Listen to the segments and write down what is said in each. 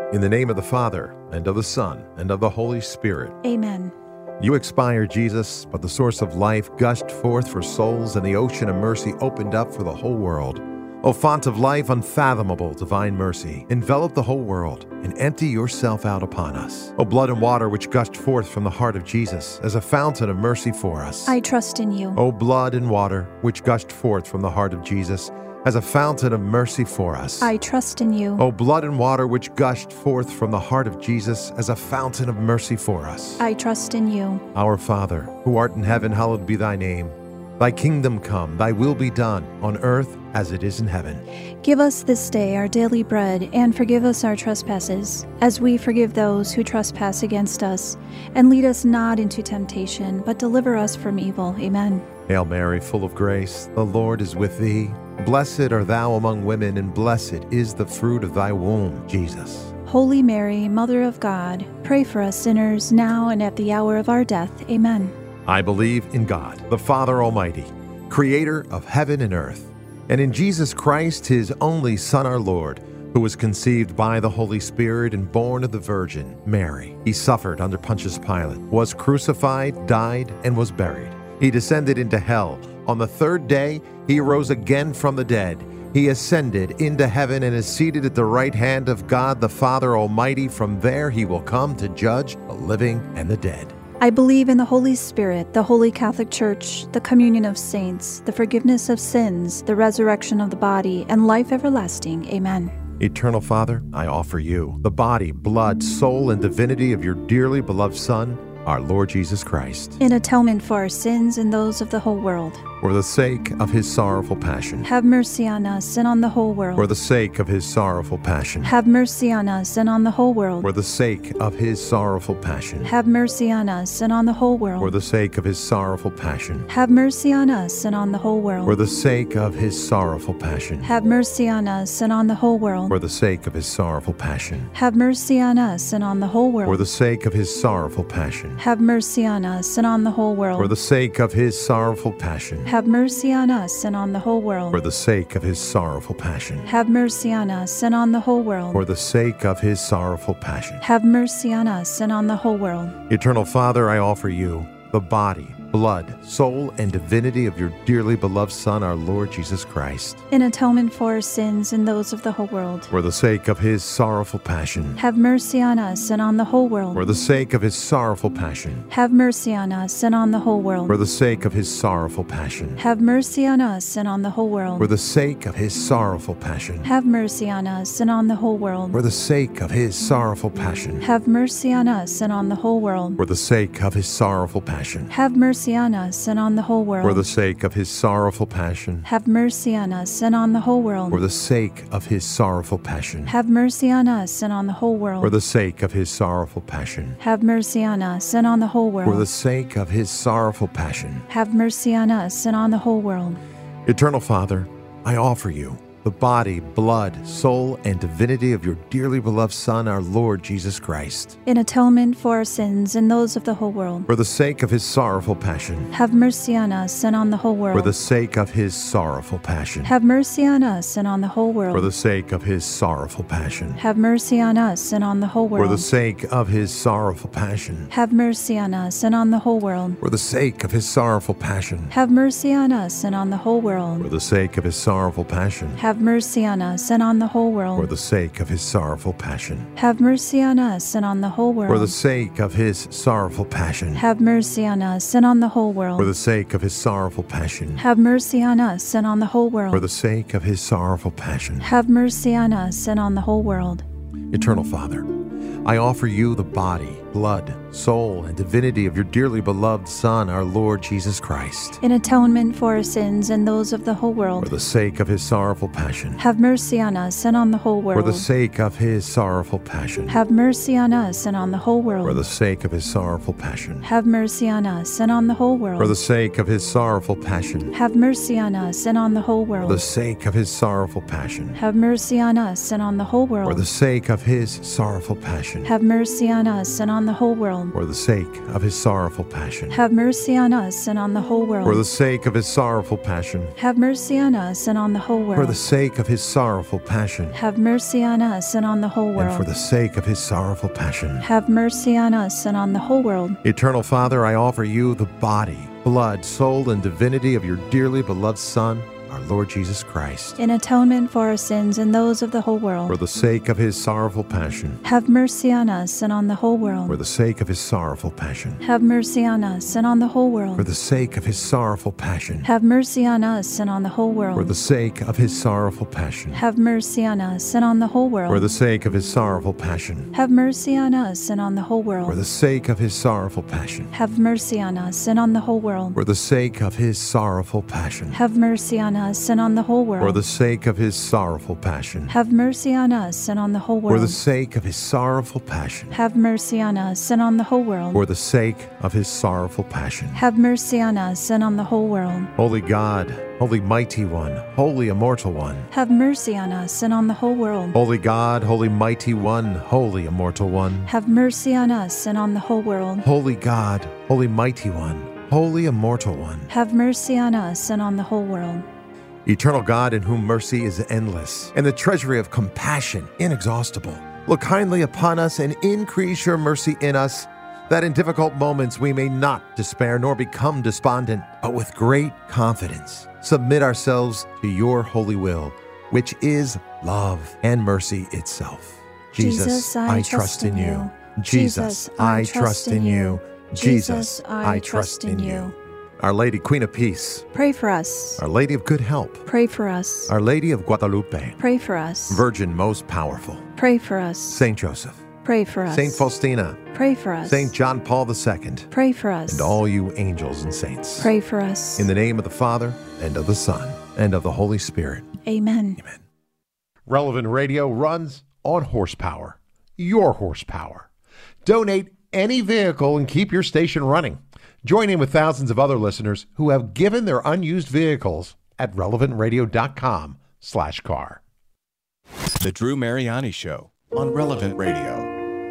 In the name of the Father, and of the Son, and of the Holy Spirit. Amen. You expired, Jesus, but the source of life gushed forth for souls, and the ocean of mercy opened up for the whole world. O font of life, unfathomable divine mercy, envelop the whole world and empty yourself out upon us. O blood and water which gushed forth from the heart of Jesus as a fountain of mercy for us. I trust in you. O blood and water which gushed forth from the heart of Jesus as a fountain of mercy for us. I trust in you. O blood and water which gushed forth from the heart of Jesus as a fountain of mercy for us. I trust in you. Our Father, who art in heaven, hallowed be thy name. Thy kingdom come, thy will be done, on earth as it is in heaven. Give us this day our daily bread, and forgive us our trespasses, as we forgive those who trespass against us. And lead us not into temptation, but deliver us from evil. Amen. Hail Mary, full of grace, the Lord is with thee. Blessed art thou among women, and blessed is the fruit of thy womb, Jesus. Holy Mary, Mother of God, pray for us sinners, now and at the hour of our death. Amen. I believe in God, the Father Almighty, creator of heaven and earth, and in Jesus Christ, his only Son, our Lord, who was conceived by the Holy Spirit and born of the Virgin Mary. He suffered under Pontius Pilate, was crucified, died, and was buried. He descended into hell. On the third day, he arose again from the dead. He ascended into heaven and is seated at the right hand of God, the Father Almighty. From there he will come to judge the living and the dead. I believe in the Holy Spirit, the Holy Catholic Church, the communion of saints, the forgiveness of sins, the resurrection of the body, and life everlasting. Amen. Eternal Father, I offer you the body, blood, soul, and divinity of your dearly beloved Son, our Lord Jesus Christ, in atonement for our sins and those of the whole world. For the sake of his sorrowful passion. Have mercy on us and on the whole world. For the sake of his sorrowful passion. Have mercy on us and on the whole world. For the sake of his sorrowful passion. Have mercy on us and on the whole world. For the sake of his sorrowful passion. Have mercy on us and on the whole world. For the sake of his sorrowful passion. Have mercy on us and on the whole world. For the sake of his sorrowful passion. Have mercy on us and on the whole world. For the sake of his sorrowful passion. Have mercy on us and on the whole world. For the sake of his sorrowful passion. Have mercy on us and on the whole world. For the sake of his sorrowful passion. Have mercy on us and on the whole world. For the sake of his sorrowful passion. Have mercy on us and on the whole world. Eternal Father, I offer you the body, blood, soul, and divinity of your dearly beloved Son, our Lord Jesus Christ, in atonement for our sins and those of the whole world. For the sake of his sorrowful passion. Have mercy on us and on the whole world. For the sake of his sorrowful passion. Have mercy on us and on the whole world. For the sake of his sorrowful passion. Have mercy on us and on the whole world. For the sake of his sorrowful passion. Have mercy on us and on the whole world. For the sake of his sorrowful passion. Have mercy on us and on the whole world. For the sake of his sorrowful passion. Have mercy on us and on the whole world. For the sake of his sorrowful passion. Have mercy on us and on the whole world. For the sake of his sorrowful passion. Have mercy on us and on the whole world. For the sake of his sorrowful passion. Have mercy on us and on the whole world. For the sake of his sorrowful passion. Have mercy on us and on the whole world. Eternal Father, I offer you the body, blood, soul, and divinity of your dearly beloved Son, our Lord Jesus Christ, in atonement for our sins and those of the whole world. For the sake of his sorrowful passion. Have mercy on us and on the whole world. For the sake of his sorrowful passion. Have mercy on us and on the whole world. For the sake of his sorrowful passion. Have mercy on us and on the whole world. For the sake of his sorrowful passion. Have mercy on us and on the whole world. For the sake of his sorrowful passion. Have mercy on us and on the whole world. For the sake of his sorrowful passion. Have mercy on us and on the whole world. For the sake of his sorrowful passion. Have mercy on us and on the whole world. For the sake of his sorrowful passion. Have mercy on us and on the whole world. For the sake of his sorrowful passion. Have mercy on us and on the whole world. For the sake of his sorrowful passion. Have mercy on us and on the whole world. Eternal Father, I offer you the body, blood, soul, and divinity of your dearly beloved Son, our Lord Jesus Christ, in atonement for our sins and those of the whole world. For the sake of his sorrowful passion. Have mercy on us and on the whole world. For the sake of his sorrowful passion. Have mercy on us and on the whole world. For the sake of his sorrowful passion. Have mercy on us and on the whole world. For the sake of his sorrowful passion. Have mercy on us and on the whole world. For the sake of his sorrowful passion. Have mercy on us and on the whole world. For the sake of his sorrowful passion. Have mercy on us and on on the whole world. For the sake of his sorrowful passion. Have mercy on us and on the whole world. For the sake of his sorrowful passion. Have mercy on us and on the whole world. For the sake of his sorrowful passion. Have mercy on us and on the whole world. And for the sake of his sorrowful passion. Have mercy on us and on the whole world. Eternal Father, I offer you the body, blood, soul, and divinity of your dearly beloved Son, our Lord Jesus Christ, in atonement for our sins and those of the whole world. For the sake of his sorrowful passion. Have mercy on us and on the whole world. For the sake of his sorrowful passion. Have mercy on us and on the whole world. For the sake of his sorrowful passion. Have mercy on us and on the whole world. For the sake of his sorrowful passion. Have mercy on us and on the whole world. For the sake of his sorrowful passion. Have mercy on us and on the whole world. For the sake of his sorrowful passion. Have mercy on us and on the whole world. For the sake of his sorrowful passion. Have mercy on us and on the whole world. For the sake of his sorrowful passion. Have mercy on us and on the whole world. For the sake of his sorrowful passion. Have mercy on us and on the whole world. For the sake of his sorrowful passion. Have mercy on us and on the whole world. Holy God, Holy Mighty One, Holy Immortal One. Have mercy on us and on the whole world. Holy God, Holy Mighty One, Holy Immortal One. Have mercy on us and on the whole world. Holy God, Holy Mighty One, Holy Immortal One. Have mercy on us and on the whole world. Eternal God, in whom mercy is endless, and the treasury of compassion inexhaustible, look kindly upon us and increase your mercy in us, that in difficult moments we may not despair nor become despondent, but with great confidence submit ourselves to your holy will, which is love and mercy itself. Jesus, I trust in you. Jesus, I trust in you. Jesus, I trust in you. Our Lady, Queen of Peace, pray for us. Our Lady of Good Help, pray for us. Our Lady of Guadalupe, pray for us. Virgin most powerful, pray for us. Saint Joseph, pray for us. Saint Faustina, pray for us. Saint John Paul II, pray for us. And all you angels and saints, pray for us. In the name of the Father, and of the Son, and of the Holy Spirit. Amen. Amen. Relevant Radio runs on horsepower, your horsepower. Donate any vehicle and keep your station running. Join in with thousands of other listeners who have given their unused vehicles at relevantradio.com/car. The Drew Mariani Show on Relevant Radio.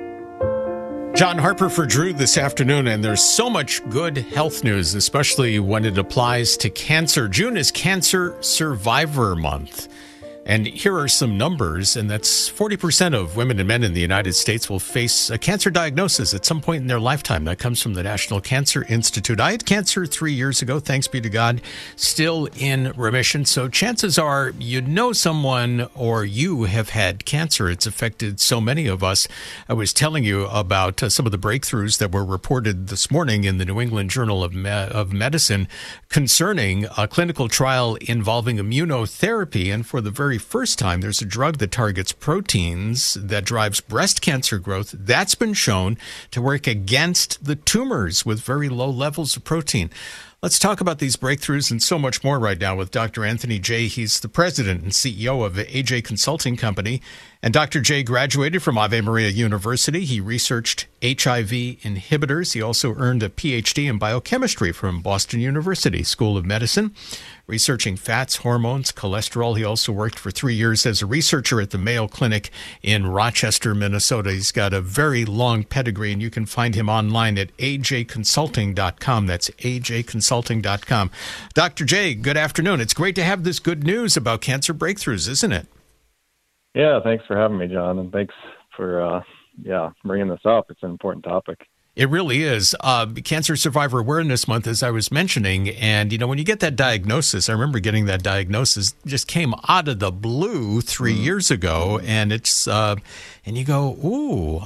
John Harper for Drew this afternoon, and there's so much good health news, especially when it applies to cancer. June is Cancer Survivor Month. And here are some numbers, and that's 40% of women and men in the United States will face a cancer diagnosis at some point in their lifetime. That comes from the National Cancer Institute. I had cancer 3 years ago, thanks be to God, still in remission. So chances are you know someone or you have had cancer. It's affected so many of us. I was telling you about some of the breakthroughs that were reported this morning in the New England Journal of Medicine concerning a clinical trial involving immunotherapy. And for the very first time, there's a drug that targets proteins that drives breast cancer growth. That's been shown to work against the tumors with very low levels of protein. Let's talk about these breakthroughs and so much more right now with Dr. Anthony Jay. He's the president and CEO of AJ Consulting Company. And Dr. Jay graduated from Ave Maria University. He researched HIV inhibitors. He also earned a PhD in biochemistry from Boston University School of Medicine, researching fats, hormones, cholesterol. He also worked for 3 years as a researcher at the Mayo Clinic in Rochester, Minnesota. He's got a very long pedigree, and you can find him online at ajconsulting.com. That's ajconsulting.com. Dr. Jay, good afternoon. It's great to have this good news about cancer breakthroughs, isn't it? Yeah, thanks for having me, John, and thanks for bringing this up. It's an important topic. It really is. Cancer Survivor Awareness Month, as I was mentioning. And, when you get that diagnosis, I remember getting that diagnosis, just came out of the blue 3 years ago. And it's, and you go, ooh,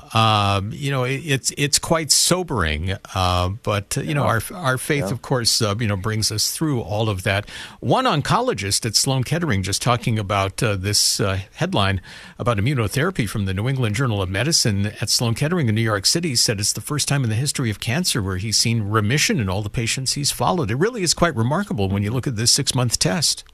it's quite sobering. But our faith, of course, brings us through all of that. One oncologist at Sloan Kettering just talking about this headline about immunotherapy from the New England Journal of Medicine at Sloan Kettering in New York City said it's the first time in the history of cancer where he's seen remission in all the patients he's followed. It really is quite remarkable when you look at this 6-month test.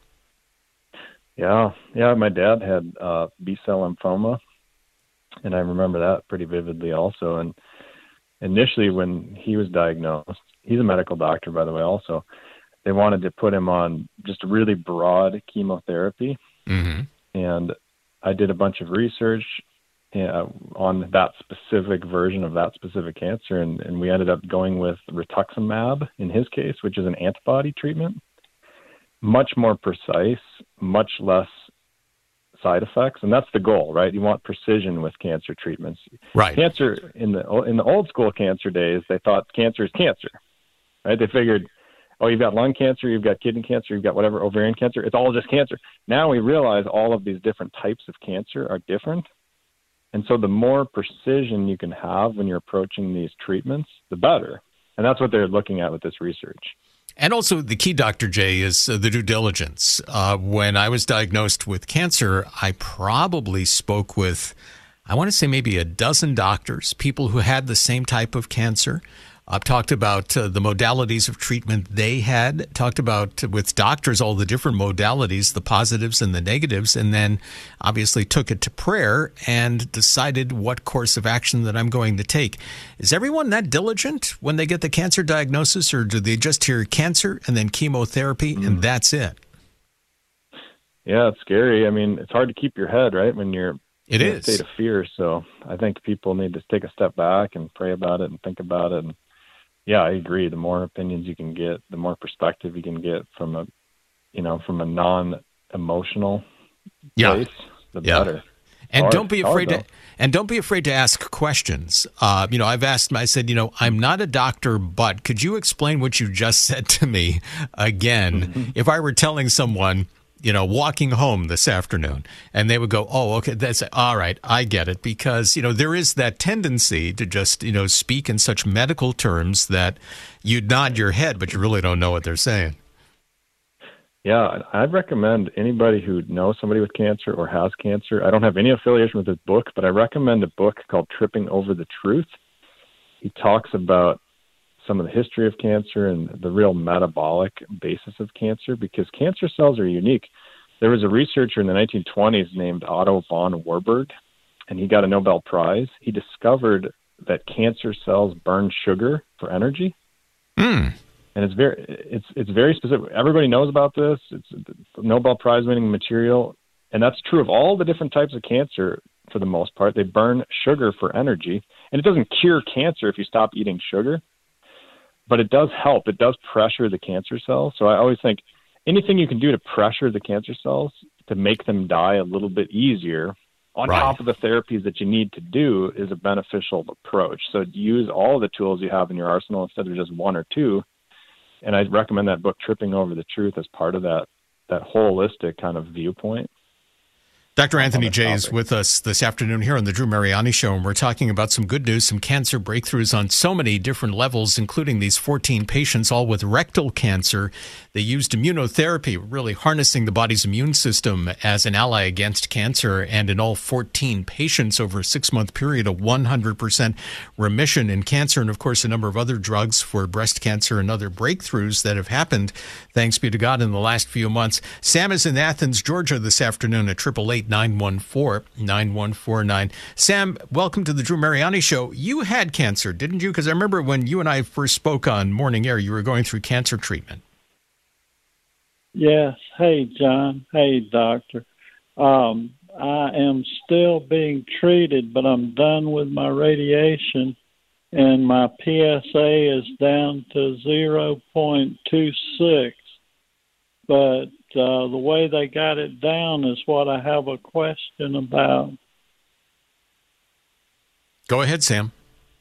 Yeah. My dad had B-cell lymphoma, and I remember that pretty vividly also. And initially when he was diagnosed, he's a medical doctor, by the way, also, they wanted to put him on just really broad chemotherapy. Mm-hmm. And I did a bunch of research, on that specific version of that specific cancer, and we ended up going with rituximab in his case, which is an antibody treatment. Much more precise, much less side effects, and that's the goal, right? You want precision with cancer treatments. Right. Cancer in the old school cancer days, they thought cancer is cancer, right? They figured, oh, you've got lung cancer, you've got kidney cancer, you've got whatever, ovarian cancer. It's all just cancer. Now we realize all of these different types of cancer are different, and so the more precision you can have when you're approaching these treatments, the better. And that's what they're looking at with this research. And also the key, Dr. J, is the due diligence. When I was diagnosed with cancer, I probably spoke with, I want to say maybe a dozen doctors, people who had the same type of cancer. I've talked about the modalities of treatment they had, talked about with doctors all the different modalities, the positives and the negatives, and then obviously took it to prayer and decided what course of action that I'm going to take. Is everyone that diligent when they get the cancer diagnosis, or do they just hear cancer and then chemotherapy and that's it? Yeah, it's scary. I mean, it's hard to keep your head, right, when you're in a state of fear. So I think people need to take a step back and pray about it and think about it. And yeah, I agree. The more opinions you can get, the more perspective you can get from a non-emotional place, the better. And don't be afraid to ask questions. I've asked, I said, I'm not a doctor, but could you explain what you just said to me again? If I were telling someone, walking home this afternoon, and they would go, oh, okay, that's all right. I get it. Because, there is that tendency to just, speak in such medical terms that you nod your head, but you really don't know what they're saying. Yeah, I'd recommend anybody who knows somebody with cancer or has cancer. I don't have any affiliation with this book, but I recommend a book called Tripping Over the Truth. He talks about some of the history of cancer and the real metabolic basis of cancer, because cancer cells are unique. There was a researcher in the 1920s named Otto von Warburg, and he got a Nobel Prize. He discovered that cancer cells burn sugar for energy. And it's very specific. Everybody knows about this. It's Nobel Prize winning material, and that's true of all the different types of cancer. For the most part, they burn sugar for energy, and it doesn't cure cancer if you stop eating sugar. But it does help. It does pressure the cancer cells. So I always think anything you can do to pressure the cancer cells to make them die a little bit easier on top of the therapies that you need to do is a beneficial approach. So use all the tools you have in your arsenal instead of just one or two. And I recommend that book, Tripping Over the Truth, as part of that holistic kind of viewpoint. Dr. Anthony J. is with us this afternoon here on the Drew Mariani Show, and we're talking about some good news, some cancer breakthroughs on so many different levels, including these 14 patients, all with rectal cancer. They used immunotherapy, really harnessing the body's immune system as an ally against cancer, and in all 14 patients over a 6-month period, a 100% remission in cancer, and of course a number of other drugs for breast cancer and other breakthroughs that have happened, thanks be to God, in the last few months. Sam is in Athens, Georgia this afternoon at 888-914-9149. Sam, welcome to the Drew Mariani Show. You had cancer, didn't you? Because I remember when you and I first spoke on Morning Air, you were going through cancer treatment. Yes. Hey, John. Hey, doctor. I am still being treated, but I'm done with my radiation, and my PSA is down to 0.26. But the way they got it down is what I have a question about. Go ahead, Sam.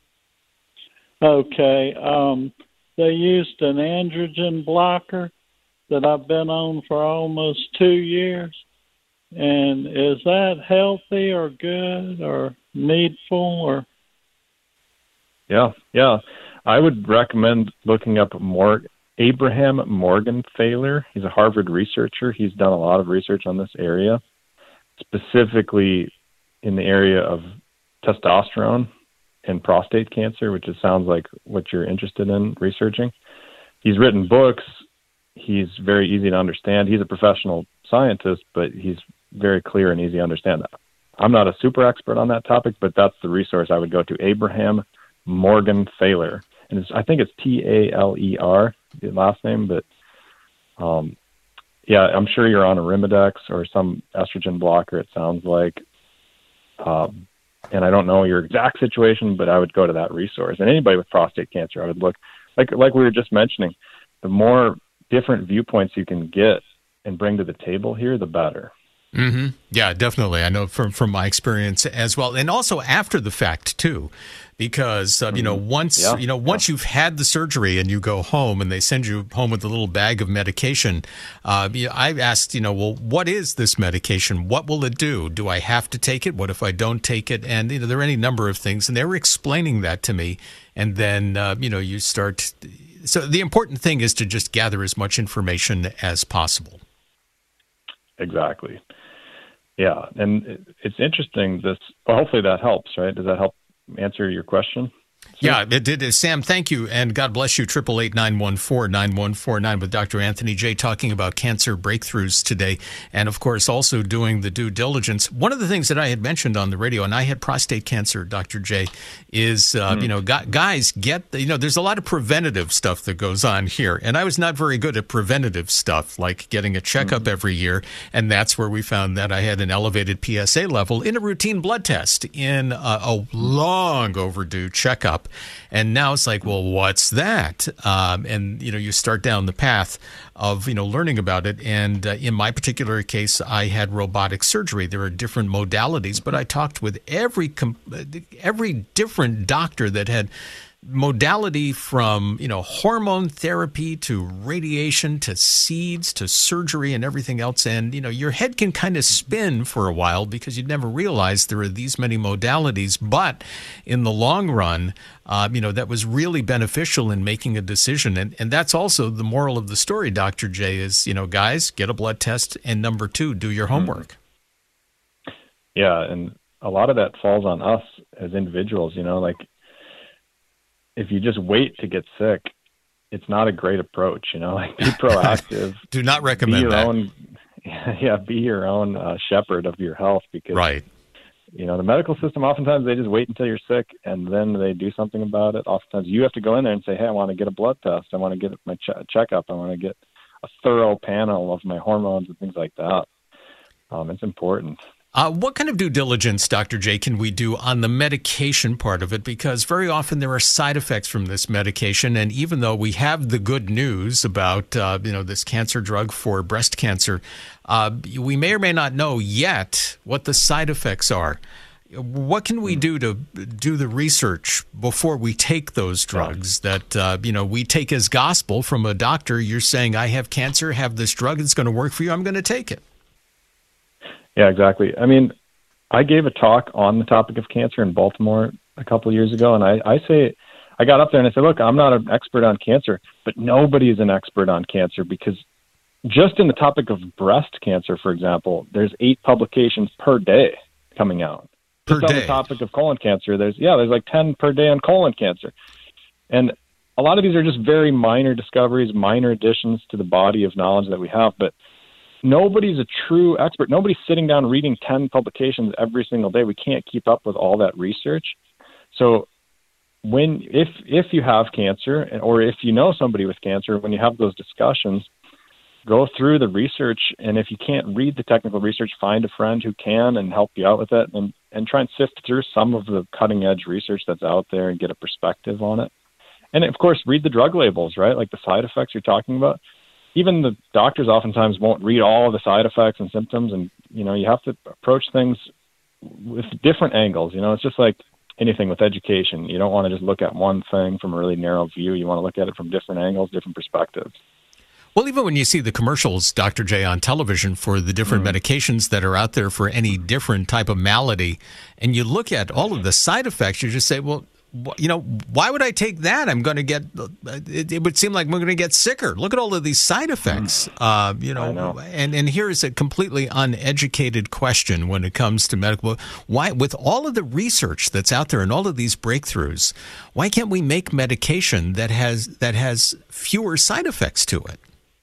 Okay. They used an androgen blocker that I've been on for almost 2 years. And is that healthy or good or needful or? Yeah. I would recommend looking up Abraham Morgenthaler. He's a Harvard researcher. He's done a lot of research on this area, specifically in the area of testosterone and prostate cancer, which sounds like what you're interested in researching. He's written books. He's very easy to understand. He's a professional scientist, but he's very clear and easy to understand. I'm not a super expert on that topic, but that's the resource I would go to, Abraham Morgenthaler. And I think it's Taler, the last name, but yeah, I'm sure you're on Arimidex or some estrogen blocker, it sounds like. and I don't know your exact situation, but I would go to that resource. And anybody with prostate cancer, I would look, like we were just mentioning, the more different viewpoints you can get and bring to the table here, the better. Mm-hmm. Yeah, definitely. I know from my experience as well, and also after the fact too, because once you've had the surgery and you go home and they send you home with a little bag of medication, I've asked, well, what is this medication? What will it do? Do I have to take it? What if I don't take it? And there are any number of things, and they were explaining that to me, and then you start. So the important thing is to just gather as much information as possible. Exactly. Yeah, and it's interesting. Hopefully that helps, right? Does that help answer your question? Yeah, it did. Sam, thank you, and God bless you. 888-914-9149 with Dr. Anthony J. talking about cancer breakthroughs today, and of course also doing the due diligence. One of the things that I had mentioned on the radio, and I had prostate cancer, Dr. J, is guys get there's a lot of preventative stuff that goes on here, and I was not very good at preventative stuff like getting a checkup every year, and that's where we found that I had an elevated PSA level in a routine blood test in a long overdue checkup. And now it's like, well, what's that? And you start down the path of learning about it. And in my particular case, I had robotic surgery. There are different modalities, but I talked with every different doctor that had modality from hormone therapy to radiation to seeds to surgery and everything else, and your head can kind of spin for a while because you'd never realized there are these many modalities, but in the long run that was really beneficial in making a decision. And that's also the moral of the story, Dr. J, is guys, get a blood test, and number 2, do your homework. Yeah, and a lot of that falls on us as individuals. If you just wait to get sick, it's not a great approach, be proactive. Do not recommend that. Be your own shepherd of your health, because right. The medical system, oftentimes they just wait until you're sick and then they do something about it. Oftentimes you have to go in there and say, hey, I want to get a blood test. I want to get my checkup. I want to get a thorough panel of my hormones and things like that. It's important. What kind of due diligence, Dr. J, can we do on the medication part of it? Because very often there are side effects from this medication. And even though we have the good news about, this cancer drug for breast cancer, we may or may not know yet what the side effects are. What can we do to do the research before we take those drugs that, we take as gospel from a doctor? You're saying, I have cancer, have this drug, it's going to work for you, I'm going to take it. Yeah, exactly. I mean, I gave a talk on the topic of cancer in Baltimore a couple of years ago, and I got up there and I said, look, I'm not an expert on cancer, but nobody is an expert on cancer, because just in the topic of breast cancer, for example, there's 8 publications per day coming out. Per just day. On the topic of colon cancer, there's like 10 per day on colon cancer. And a lot of these are just very minor discoveries, minor additions to the body of knowledge that we have, but nobody's a true expert. Nobody's sitting down reading 10 publications every single day. We can't keep up with all that research. So if you have cancer, or if you know somebody with cancer, when you have those discussions, go through the research. And if you can't read the technical research, find a friend who can and help you out with it, and try and sift through some of the cutting edge research that's out there and get a perspective on it. And of course, read the drug labels, right? Like the side effects you're talking about. Even the doctors oftentimes won't read all of the side effects and symptoms, and you have to approach things with different angles. It's just like anything with education. You don't want to just look at one thing from a really narrow view. You want to look at it from different angles, different perspectives. Well, even when you see the commercials, Dr. J, on television for the different medications that are out there for any different type of malady, and you look at all of the side effects, you just say, well, why would I take that? I'm going to get, it would seem like I'm going to get sicker. Look at all of these side effects, I know. And here is a completely uneducated question when it comes to medical. Why, with all of the research that's out there and all of these breakthroughs, why can't we make medication that has fewer side effects to it?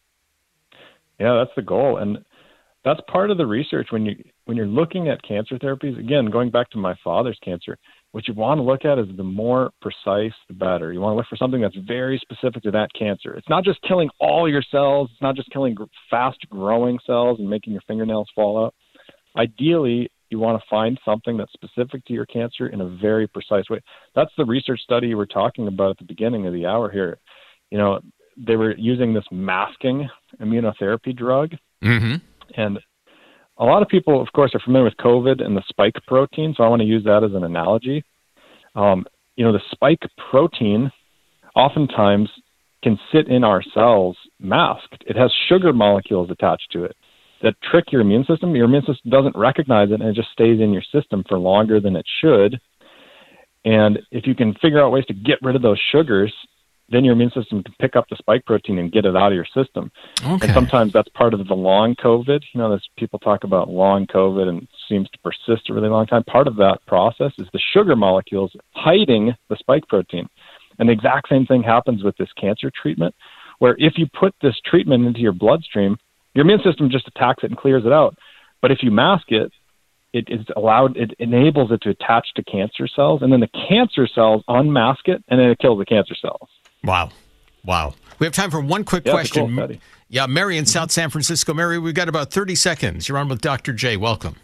Yeah, that's the goal. And that's part of the research when you're looking at cancer therapies. Again, going back to my father's cancer, what you want to look at is the more precise, the better. You want to look for something that's very specific to that cancer. It's not just killing all your cells. It's not just killing fast-growing cells and making your fingernails fall out. Ideally, You want to find something that's specific to your cancer in a very precise way. That's the research study you were talking about at the beginning of the hour here. You know, they were using this masking immunotherapy drug. Mm-hmm. And a lot of people, of course, are familiar with COVID and the spike protein, so I want to use that as an analogy. The spike protein oftentimes can sit in our cells masked. It has sugar molecules attached to it that trick your immune system. Your immune system doesn't recognize it, and it just stays in your system for longer than it should. And if you can figure out ways to get rid of those sugars, then your immune system can pick up the spike protein and get it out of your system. Okay. And sometimes that's part of the long COVID. There's people talk about long COVID and it seems to persist a really long time. Part of that process is the sugar molecules hiding the spike protein. And the exact same thing happens with this cancer treatment, where if you put this treatment into your bloodstream, your immune system just attacks it and clears it out. But if you mask it, it enables it to attach to cancer cells, and then the cancer cells unmask it, and then it kills the cancer cells. Wow. We have time for one quick question. It's a cool study. Yeah, Mary in South San Francisco. Mary, we've got about 30 seconds. You're on with Dr. J. Welcome.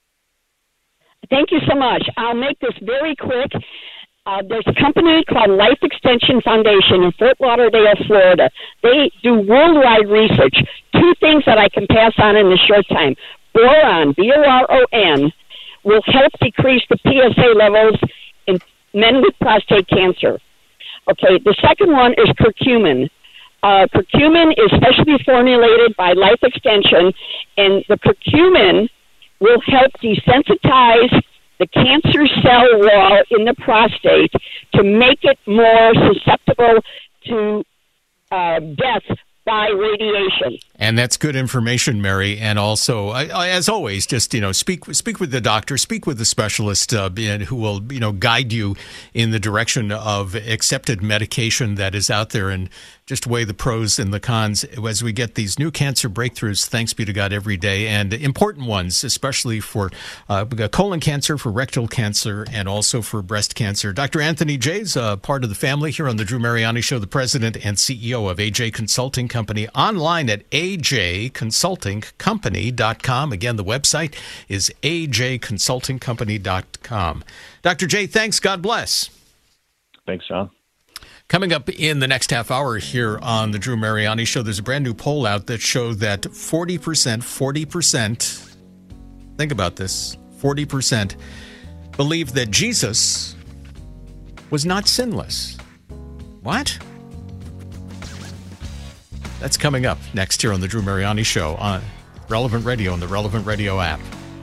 Thank you so much. I'll make this very quick. There's a company called Life Extension Foundation in Fort Lauderdale, Florida. They do worldwide research. 2 things that I can pass on in the short time. Boron, B-O-R-O-N, will help decrease the PSA levels in men with prostate cancer. Okay, the second one is curcumin. Curcumin is specially formulated by Life Extension, and the curcumin will help desensitize the cancer cell wall in the prostate to make it more susceptible to death by radiation. And that's good information, Mary. And also, as always, just speak with the doctor, speak with the specialist who will guide you in the direction of accepted medication that is out there, and just weigh the pros and the cons as we get these new cancer breakthroughs. Thanks be to God every day, and important ones, especially for colon cancer, for rectal cancer, and also for breast cancer. Dr. Anthony J. is part of the family here on the Drew Mariani Show, the president and CEO of AJ Consulting Company, online at ajconsultingcompany.com. Again, the website is ajconsultingcompany.com. Dr. J, thanks. God bless. Thanks, John. Coming up in the next half hour here on the Drew Mariani Show, there's a brand new poll out that showed that 40%, think about this, 40% believe that Jesus was not sinless. What? That's coming up next here on the Drew Mariani Show on Relevant Radio and the Relevant Radio app.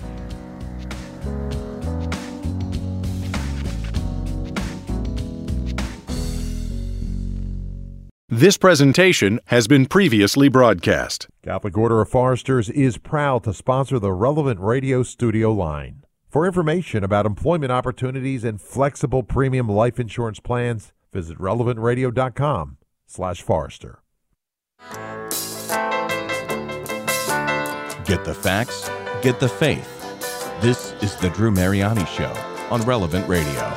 This presentation has been previously broadcast. Catholic Order of Foresters is proud to sponsor the Relevant Radio studio line. For information about employment opportunities and flexible premium life insurance plans, visit relevantradio.com/Forester. Get the facts, get the faith. This is the Drew Mariani Show on Relevant Radio.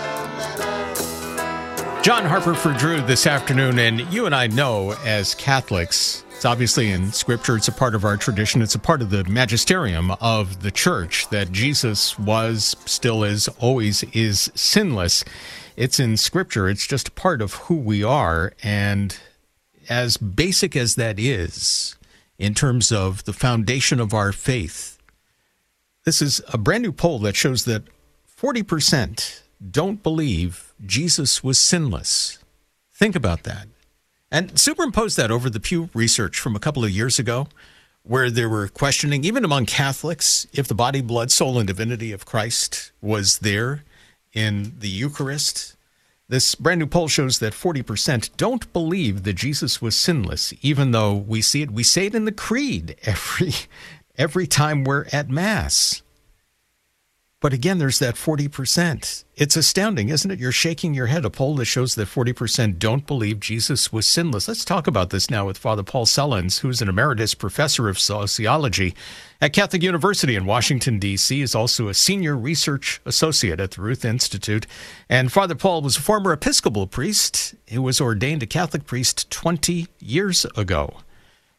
John Harper for Drew this afternoon, and you and I know as Catholics, it's obviously in Scripture, it's a part of our tradition, it's a part of the magisterium of the Church that Jesus was, still is, always is sinless. It's in Scripture, it's just a part of who we are, and as basic as that is, in terms of the foundation of our faith, this is a brand new poll that shows that 40% don't believe Jesus was sinless. Think about that. And superimpose that over the Pew research from a couple of years ago, where they were questioning, even among Catholics, if the body, blood, soul, and divinity of Christ was there in the Eucharist. This brand new poll shows that 40% don't believe that Jesus was sinless, even though we see it. We say it in the Creed every time we're at Mass. But again, there's that 40%. It's astounding, isn't it? You're shaking your head. A poll that shows that 40% don't believe Jesus was sinless. Let's talk about this now with Father Paul Sellens, who's an emeritus professor of sociology at Catholic University in Washington, D.C. He's also a senior research associate at the Ruth Institute. And Father Paul was a former Episcopal priest. He was ordained a Catholic priest 20 years ago.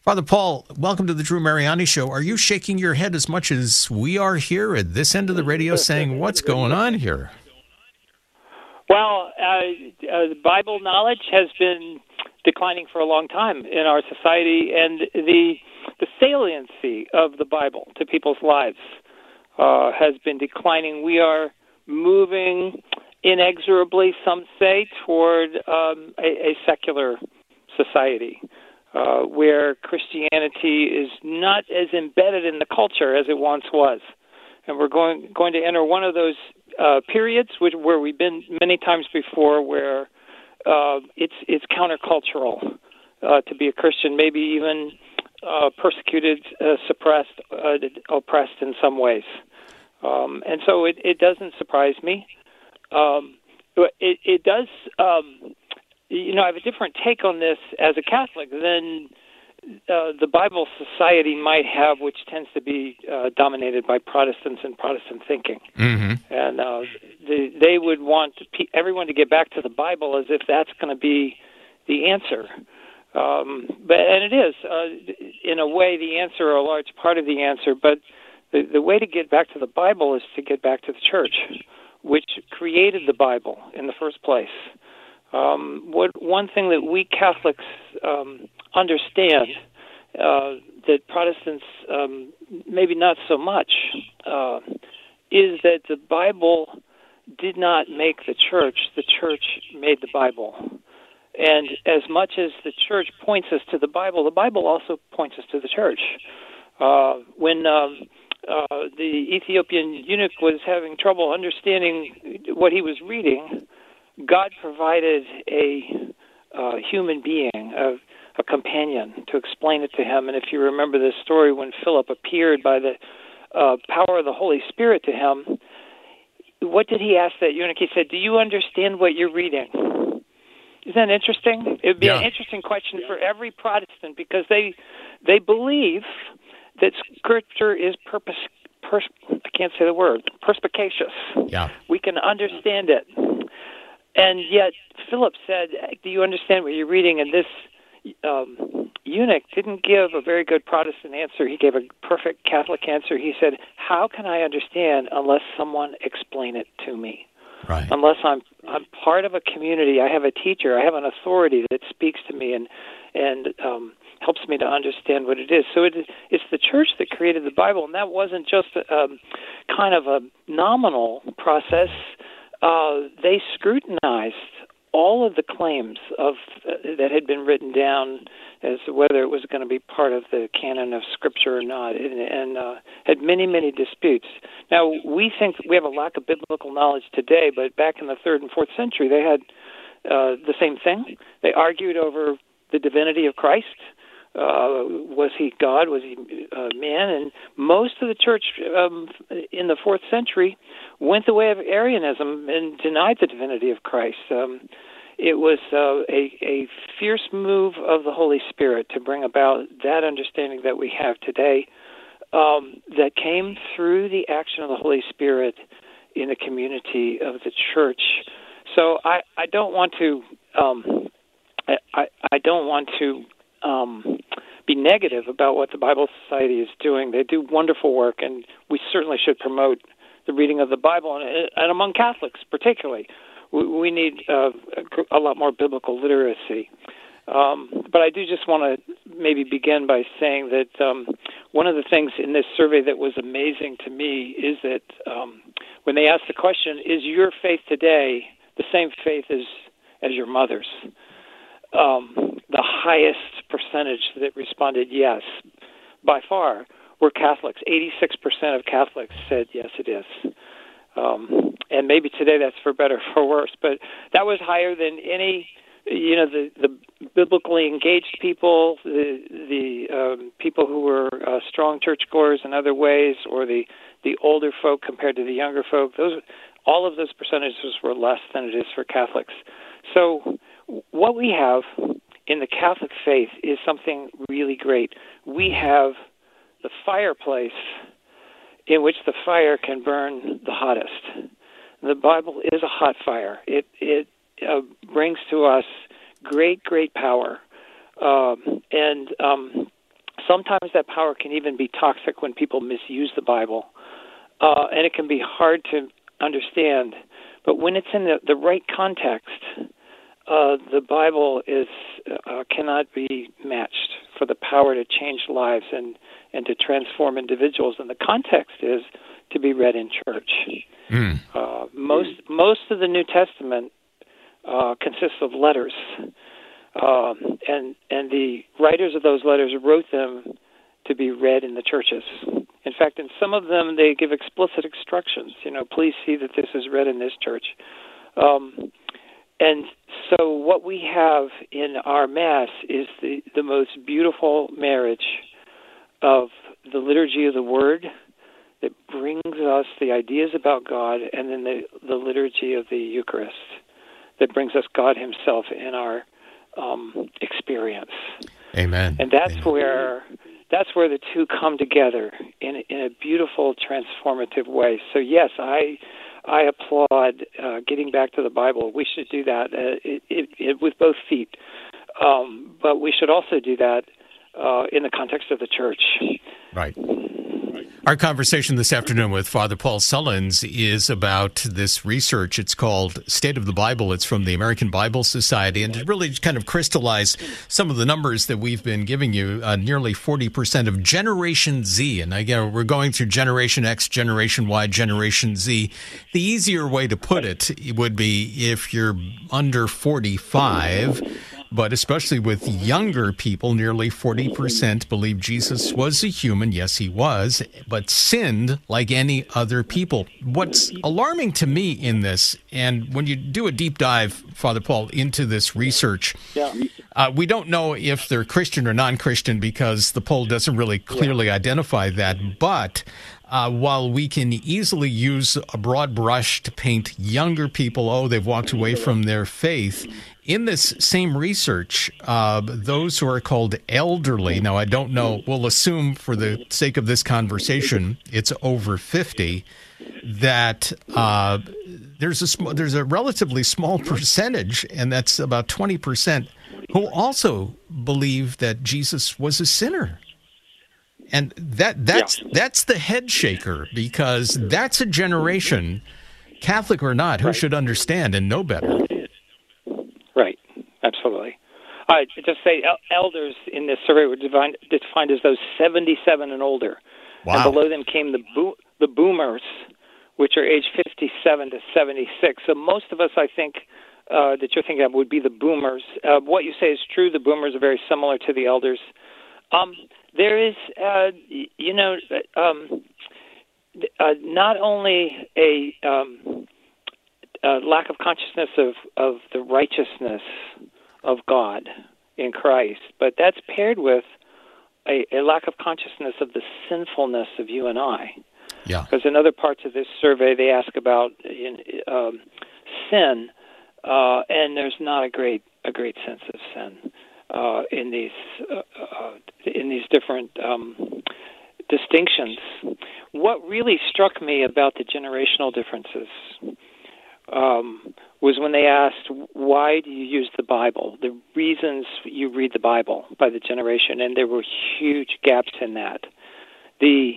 Father Paul, welcome to the Drew Mariani Show. Are you shaking your head as much as we are here at this end of the radio saying, what's going on here? Well, Bible knowledge has been declining for a long time in our society, and the saliency of the Bible to people's lives has been declining. We are moving inexorably, some say, toward a secular society where Christianity is not as embedded in the culture as it once was. And we're going to enter one of those periods where we've been many times before, where it's countercultural to be a Christian, maybe even persecuted, suppressed, oppressed in some ways. And so it doesn't surprise me. It does, I have a different take on this as a Catholic than the Bible Society might have, which tends to be dominated by Protestants and Protestant thinking. Mm-hmm. And they would want everyone to get back to the Bible as if that's going to be the answer. And it is, in a way, the answer, or a large part of the answer. But the way to get back to the Bible is to get back to the Church, which created the Bible in the first place. One thing that we Catholics understand that Protestants maybe not so much is that the Bible did not make the Church made the Bible. And as much as the Church points us to the Bible also points us to the Church. When the Ethiopian eunuch was having trouble understanding what he was reading, God provided a human being, a companion, to explain it to him. And if you remember this story, when Philip appeared by the power of the Holy Spirit to him, what did he ask that eunuch? He said, "Do you understand what you're reading?" Isn't that interesting? It would be an interesting question for every Protestant, because they believe that Scripture is perspicacious. Yeah. We can understand it. And yet Philip said, "Do you understand what you're reading?" And this eunuch didn't give a very good Protestant answer. He gave a perfect Catholic answer. He said, "How can I understand unless someone explain it to me?" Right. Unless I'm part of a community, I have a teacher, I have an authority that speaks to me and helps me to understand what it is. So it's the Church that created the Bible, and that wasn't just kind of a nominal process. They scrutinized all of the claims that had been written down as to whether it was going to be part of the canon of Scripture or not, and had many, many disputes. Now, we think we have a lack of biblical knowledge today, but back in the 3rd and 4th century, they had the same thing. They argued over the divinity of Christ. Was he God? Was he man? And most of the Church in the 4th century went the way of Arianism and denied the divinity of Christ. It was a fierce move of the Holy Spirit to bring about that understanding that we have today, that came through the action of the Holy Spirit in the community of the Church. So I don't want to be negative about what the Bible Society is doing. They do wonderful work, and we certainly should promote the reading of the Bible, and among Catholics particularly. We need a lot more biblical literacy. But I do just want to maybe begin by saying that one of the things in this survey that was amazing to me is that when they asked the question, is your faith today the same faith as your mother's? The highest percentage that responded yes, by far, were Catholics. 86% of Catholics said yes, it is. And maybe today that's for better or for worse, but that was higher than any, the biblically engaged people, the people who were strong churchgoers in other ways, or the older folk compared to the younger folk. All of those percentages were less than it is for Catholics. So what we have in the Catholic faith is something really great. We have the fireplace in which the fire can burn the hottest. The Bible is a hot fire. It brings to us great, great power. And Sometimes that power can even be toxic when people misuse the Bible, and it can be hard to understand. But when it's in the right context, the Bible cannot be matched for the power to change lives and to transform individuals. And the context is to be read in church. Most of the New Testament consists of letters, and the writers of those letters wrote them to be read in the churches. In fact, in some of them, they give explicit instructions. Please see that this is read in this church. And so what we have in our Mass is the most beautiful marriage of the liturgy of the Word that brings us the ideas about God, and then the liturgy of the Eucharist that brings us God Himself in our experience. Amen. And that's where the two come together in a beautiful, transformative way. So yes, I applaud getting back to the Bible. We should do that with both feet, but we should also do that in the context of the church. Right. Our conversation this afternoon with Father Paul Sullins is about this research. It's called State of the Bible. It's from the American Bible Society, and to really kind of crystallize some of the numbers that we've been giving you, nearly 40% of Generation Z, and again, we're going through Generation X, Generation Y, Generation Z. The easier way to put it would be if you're under 45, but especially with younger people, nearly 40% believe Jesus was a human. Yes, he was, but sinned like any other people. What's alarming to me in this, and when you do a deep dive, Father Paul, into this research, we don't know if they're Christian or non-Christian because the poll doesn't really clearly identify that, but while we can easily use a broad brush to paint younger people, they've walked away from their faith, in this same research, those who are called elderly, now I don't know, we'll assume for the sake of this conversation, it's over 50, that there's a relatively small percentage, and that's about 20%, who also believe that Jesus was a sinner. And that's the head shaker, because that's a generation, Catholic or not, who should understand and know better. Right, absolutely. I just say elders in this survey were defined as those 77 and older. Wow. And below them came the boomers, which are age 57 to 76. So most of us, I think, that you're thinking of would be the boomers. What you say is true. The boomers are very similar to the elders. There is, not only a lack of consciousness of the righteousness of God in Christ, but that's paired with a lack of consciousness of the sinfulness of you and I. Yeah. Because in other parts of this survey, they ask about sin, and there's not a great sense of sin in these different distinctions. What really struck me about the generational differences was when they asked, why do you use the Bible? The reasons you read the Bible by the generation, and there were huge gaps in that. The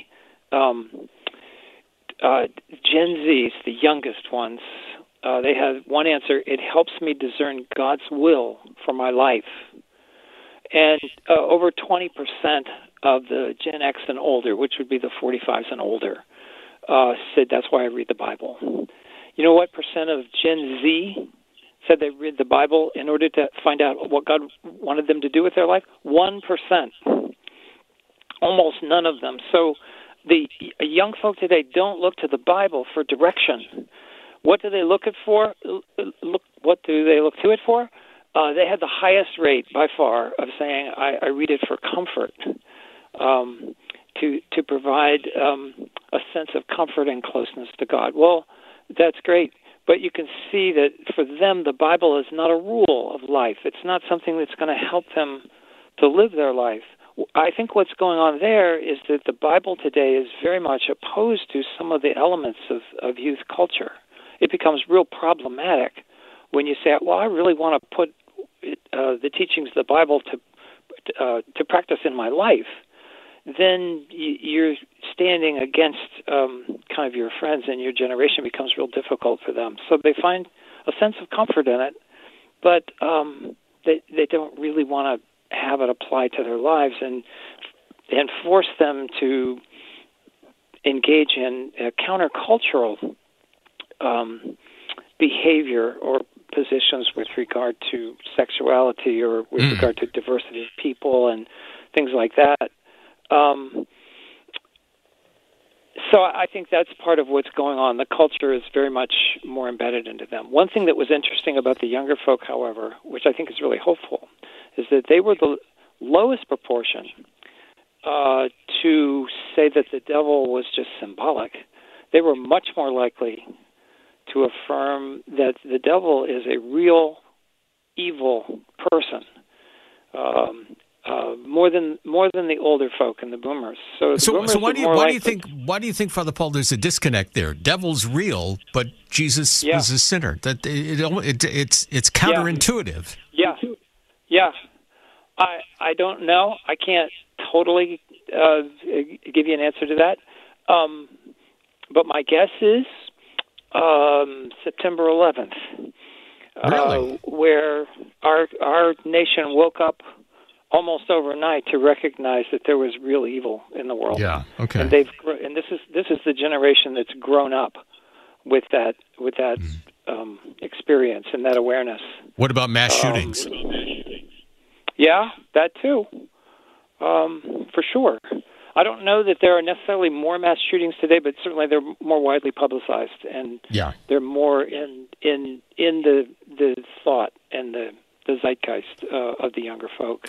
Gen Zs, the youngest ones, they had one answer: it helps me discern God's will for my life. And over 20% of the Gen X and older, which would be the 45s and older, said that's why I read the Bible. You know what percent of Gen Z said they read the Bible in order to find out what God wanted them to do with their life? 1%. Almost none of them. So the young folk today don't look to the Bible for direction. What do they look for? What do they look to it for? They had the highest rate by far of saying, I read it for comfort, to provide a sense of comfort and closeness to God. Well, that's great, but you can see that for them, the Bible is not a rule of life. It's not something that's going to help them to live their life. I think what's going on there is that the Bible today is very much opposed to some of the elements of youth culture. It becomes real problematic when you say, well, I really want to put the teachings of the Bible to practice in my life. then you're standing against kind of your friends, and your generation becomes real difficult for them. So they find a sense of comfort in it, but they don't really want to have it apply to their lives and force them to engage in countercultural behavior or positions with regard to sexuality or with regard to diversity of people and things like that. So I think that's part of what's going on. The culture is very much more embedded into them. One thing that was interesting about the younger folk, however, which I think is really hopeful, is that they were the lowest proportion to say that the devil was just symbolic. They were much more likely to affirm that the devil is a real evil person, more than the older folk and the boomers. So why do you think, Father Paul, there's a disconnect there? Devil's real, but Jesus was a sinner. That it's counterintuitive. Yeah. I don't know. I can't totally give you an answer to that. But my guess is September 11th, really? Where our nation woke up almost overnight to recognize that there was real evil in the world. Yeah. Okay. And this is the generation that's grown up with that experience and that awareness. What about mass shootings? Yeah, that too, for sure. I don't know that there are necessarily more mass shootings today, but certainly they're more widely publicized, and they're more in the thought and the zeitgeist of the younger folk.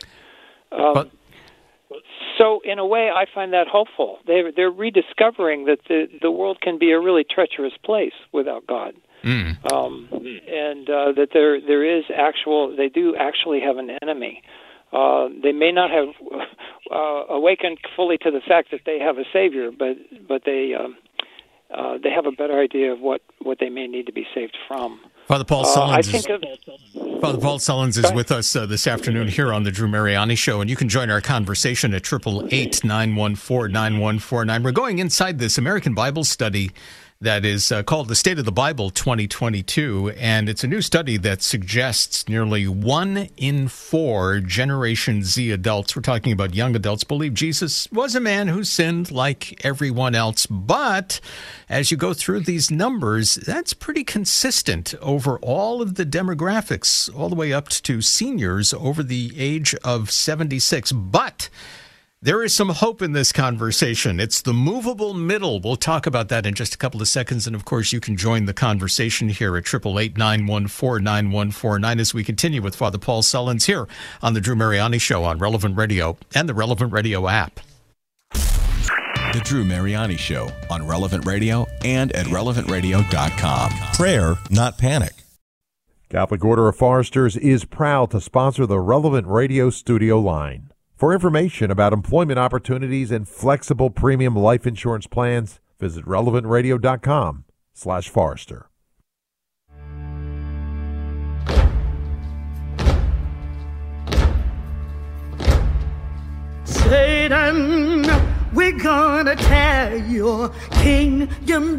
So in a way, I find that hopeful. They're rediscovering that the world can be a really treacherous place without God, and that there is they do actually have an enemy. They may not have awakened fully to the fact that they have a savior, but they have a better idea of what they may need to be saved from. Father Paul Sullins is with us this afternoon here on the Drew Mariani Show, and you can join our conversation at 888-914-9149. We're going inside this American Bible study that is called The State of the Bible 2022, and it's a new study that suggests nearly 1 in 4 Generation Z adults, we're talking about young adults, believe Jesus was a man who sinned like everyone else. But as you go through these numbers, that's pretty consistent over all of the demographics, all the way up to seniors over the age of 76. But there is some hope in this conversation. It's the movable middle. We'll talk about that in just a couple of seconds. And, of course, you can join the conversation here at 888-914-9149 as we continue with Father Paul Sullins here on the Drew Mariani Show on Relevant Radio and the Relevant Radio app. The Drew Mariani Show on Relevant Radio and at relevantradio.com. Prayer, not panic. Catholic Order of Foresters is proud to sponsor the Relevant Radio studio line. For information about employment opportunities and flexible premium life insurance plans, visit relevantradio.com/Forester. Satan, we're gonna tear your kingdom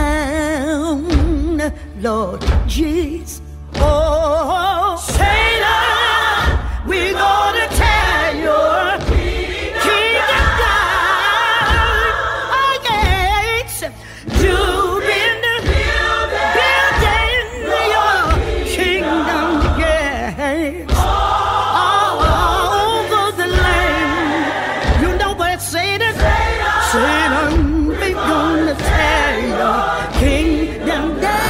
down, Lord Jesus. Oh, Satan, we're gonna tear your kingdom down. Oh, yes, you've been building your kingdom, yes, all over the land. You know what, Satan, we're gonna tear your kingdom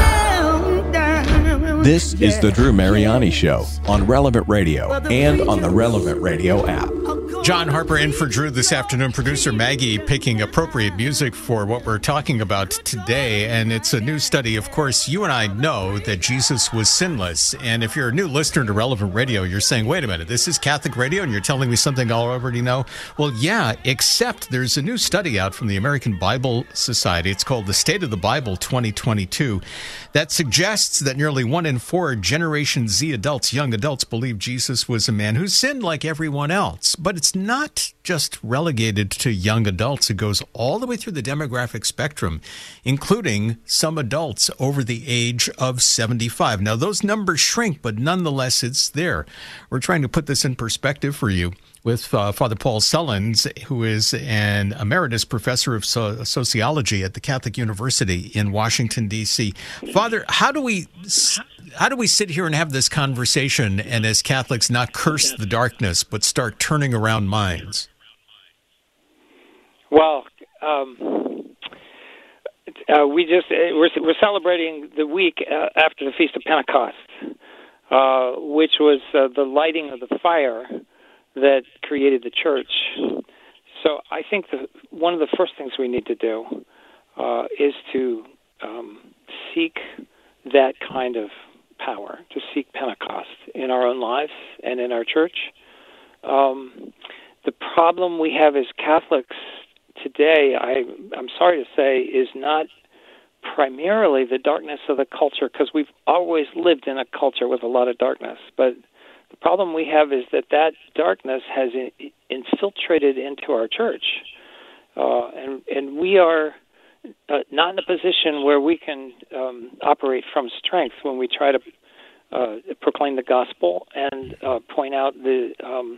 down. This is the Drew Mariani Show on Relevant Radio and on the Relevant Radio app. John Harper in for Drew this afternoon. Producer Maggie picking appropriate music for what we're talking about today. And it's a new study. Of course, you and I know that Jesus was sinless. And if you're a new listener to Relevant Radio, you're saying, wait a minute, this is Catholic radio and you're telling me something I already know? Well, yeah, except there's a new study out from the American Bible Society. It's called The State of the Bible 2022 that suggests that nearly 1 in 4 Generation Z adults, young adults, believe Jesus was a man who sinned like everyone else. But it's not just relegated to young adults. It goes all the way through the demographic spectrum, including some adults over the age of 75. Now, those numbers shrink, but nonetheless, it's there. We're trying to put this in perspective for you with Father Paul Sullins, who is an emeritus professor of sociology at the Catholic University in Washington, D.C. Father, how do we sit here and have this conversation and as Catholics not curse the darkness, but start turning around minds? Well, we're celebrating the week after the Feast of Pentecost, which was the lighting of the fire that created the church. So I think one of the first things we need to do is to seek that kind of power, to seek Pentecost in our own lives and in our church. The problem we have as Catholics today, I'm sorry to say, is not primarily the darkness of the culture, because we've always lived in a culture with a lot of darkness, but the problem we have is that darkness has infiltrated into our church, and we are not in a position where we can operate from strength when we try to proclaim the gospel and point out the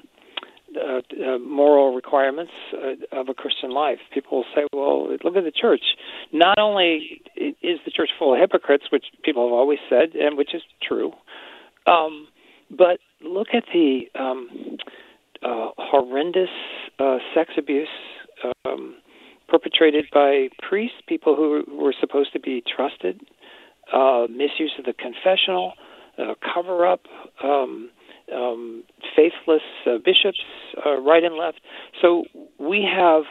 moral requirements of a Christian life. People will say, well, look at the church. Not only is the church full of hypocrites, which people have always said, and which is true, but look at the horrendous sex abuse perpetrated by priests, people who were supposed to be trusted, misuse of the confessional, cover-up, faithless bishops, right and left. So we have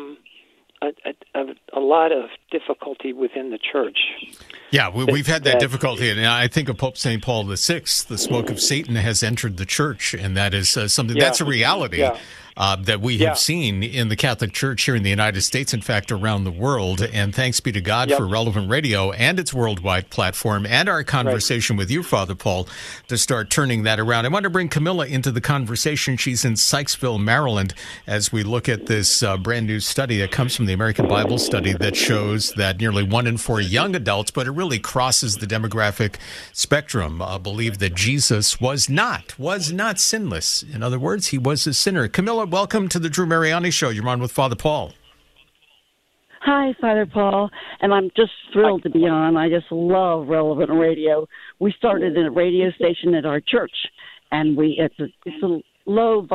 a lot of difficulty within the church. Yeah, we've had that difficulty, and I think of Pope St. Paul VI. The smoke of Satan has entered the church, and that is something that's a reality. Yeah. That we have seen in the Catholic Church here in the United States, in fact, around the world. And thanks be to God for Relevant Radio and its worldwide platform and our conversation with you, Father Paul, to start turning that around. I want to bring Camilla into the conversation. She's in Sykesville, Maryland, as we look at this brand new study that comes from the American Bible Study that shows that nearly 1 in 4 young adults, but it really crosses the demographic spectrum, believe that Jesus was not sinless. In other words, he was a sinner. Camilla, welcome to the Drew Mariani Show. You're on with Father Paul. Hi, Father Paul, and I'm just thrilled to be on. I just love Relevant Radio. We started a radio station at our church, and it's a low.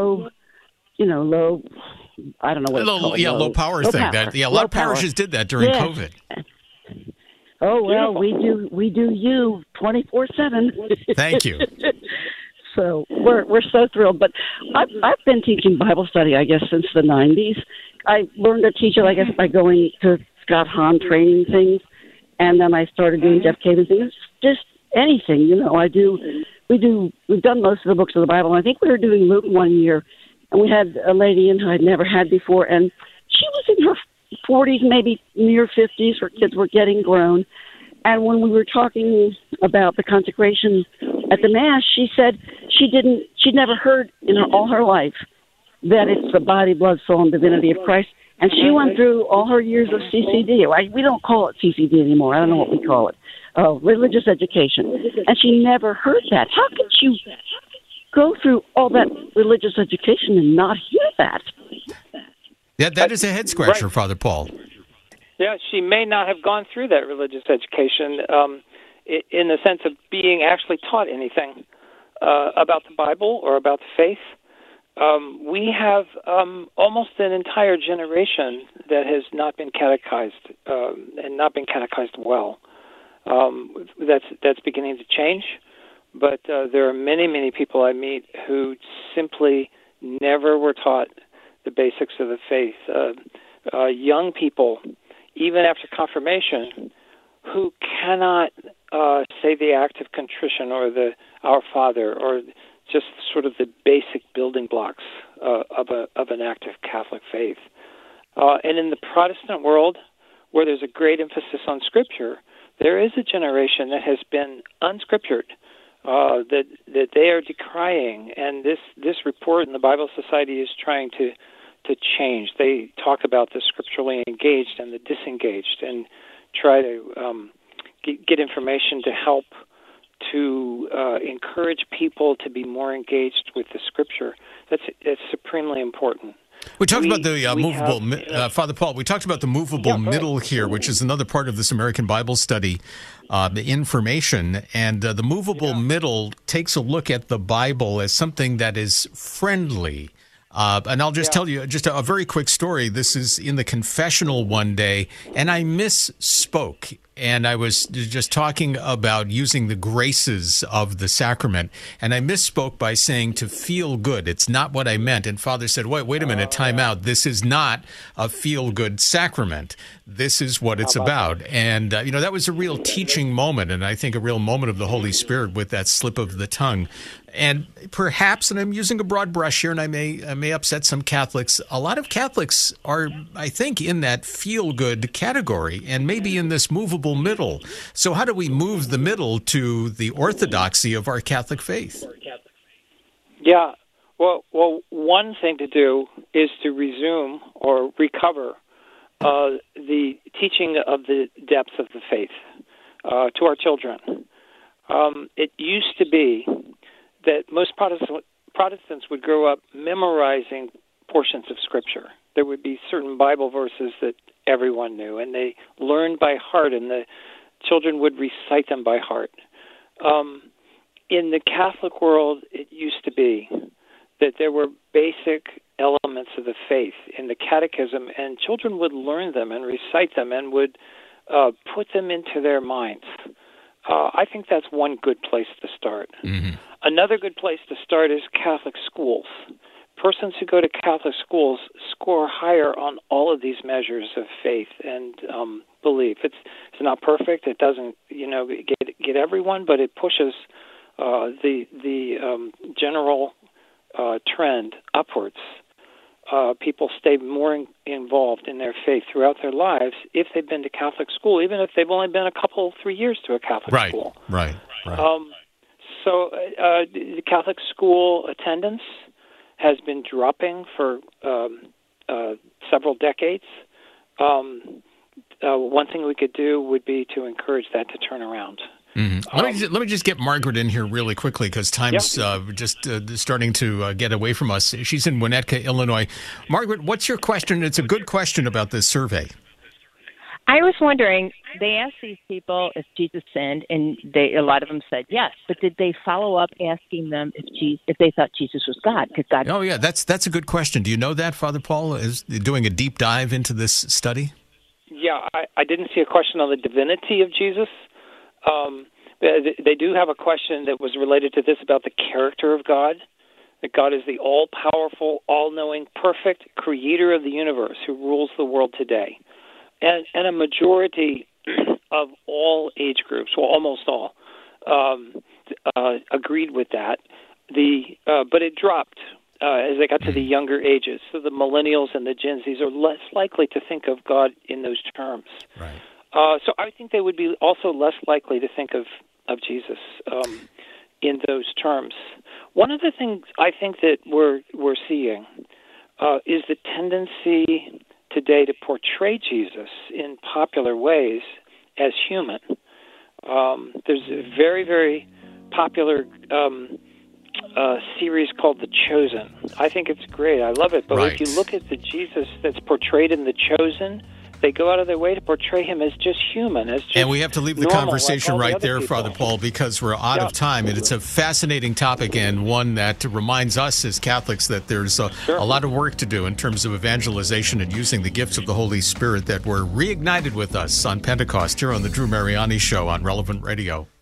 I don't know what it's called. Low power thing. A lot of parishes did that during COVID. Oh well, we do you 24/7. Thank you. So we're so thrilled. But I've been teaching Bible study, I guess, since the 90s. I learned to teach it, I guess, by going to Scott Hahn training things, and then I started doing Jeff Cavins things. Just anything, we've done most of the books of the Bible. And I think we were doing Luke one year, and we had a lady in who I'd never had before, and she was in her 40s, maybe near 50s. Her kids were getting grown. And when we were talking about the consecration at the Mass, she said she'd never heard in all her life that it's the body, blood, soul, and divinity of Christ. And she went through all her years of CCD. We don't call it CCD anymore. I don't know what we call it. Religious education. And she never heard that. How could you go through all that religious education and not hear that? Yeah, that is a head scratcher, right. Father Paul. Yeah, she may not have gone through that religious education in the sense of being actually taught anything about the Bible or about the faith. We have almost an entire generation that has not been catechized and not been catechized well. That's beginning to change, but there are many, many people I meet who simply never were taught the basics of the faith. Young people, even after confirmation, who cannot say the act of contrition or the Our Father or just sort of the basic building blocks of an active Catholic faith. And in the Protestant world, where there's a great emphasis on Scripture, there is a generation that has been unscriptured that they are decrying, and this report in the Bible Society is trying to change. They talk about the scripturally engaged and the disengaged, and try to get information to help to encourage people to be more engaged with the Scripture. That's supremely important. We talked about the movable, Father Paul, we talked about the movable middle here, which is another part of this American Bible Study, the information. And the movable middle takes a look at the Bible as something that is friendly. And I'll just tell you just a very quick story. This is in the confessional one day, and I misspoke. And I was just talking about using the graces of the sacrament, and I misspoke by saying to feel good. It's not what I meant. And Father said, wait a minute, time out. This is not a feel-good sacrament. This is what it's about. And, that was a real teaching moment, and I think a real moment of the Holy Spirit with that slip of the tongue. And perhaps, and I'm using a broad brush here, and I may upset some Catholics, a lot of Catholics are, I think, in that feel-good category, and maybe in this movable middle. So how do we move the middle to the orthodoxy of our Catholic faith? Yeah. Well, one thing to do is to resume or recover the teaching of the depths of the faith to our children. It used to be that most Protestants would grow up memorizing portions of Scripture. There would be certain Bible verses that everyone knew, and they learned by heart, and the children would recite them by heart. In the Catholic world, it used to be that there were basic elements of the faith in the catechism, and children would learn them and recite them and would put them into their minds. I think that's one good place to start. Mm-hmm. Another good place to start is Catholic schools. Persons who go to Catholic schools score higher on all of these measures of faith and belief. It's not perfect. It doesn't get everyone, but it pushes the general trend upwards. People stay more involved in their faith throughout their lives if they've been to Catholic school, even if they've only been 3 years to a Catholic school. Right. So the Catholic school attendance has been dropping for several decades. One thing we could do would be to encourage that to turn around. Mm-hmm. Let me just get Margaret in here really quickly because time's just starting to get away from us. She's in Winnetka, Illinois. Margaret, what's your question? It's a good question about this survey. I was wondering, they asked these people if Jesus sinned, and a lot of them said yes. But did they follow up asking them if they thought Jesus was God? Because God. Oh yeah, that's a good question. Do you know that Father Paul is doing a deep dive into this study? Yeah, I didn't see a question on the divinity of Jesus. They do have a question that was related to this about the character of God, that God is the all-powerful, all-knowing, perfect creator of the universe who rules the world today. And a majority of all age groups, well, almost all, agreed with that. But it dropped as they got to the younger ages. So the millennials and the Gen Zs are less likely to think of God in those terms. Right. So I think they would be also less likely to think of Jesus in those terms. One of the things I think that we're seeing is the tendency today to portray Jesus in popular ways as human. There's a very, very popular series called The Chosen. I think it's great. I love it. But if you look at the Jesus that's portrayed in The Chosen, they go out of their way to portray him as just human, as just and we have to leave the normal, conversation like right there, people. Father Paul, because we're out of time. And it's a fascinating topic and one that reminds us as Catholics that there's a lot of work to do in terms of evangelization and using the gifts of the Holy Spirit that were reignited with us on Pentecost here on the Drew Mariani Show on Relevant Radio.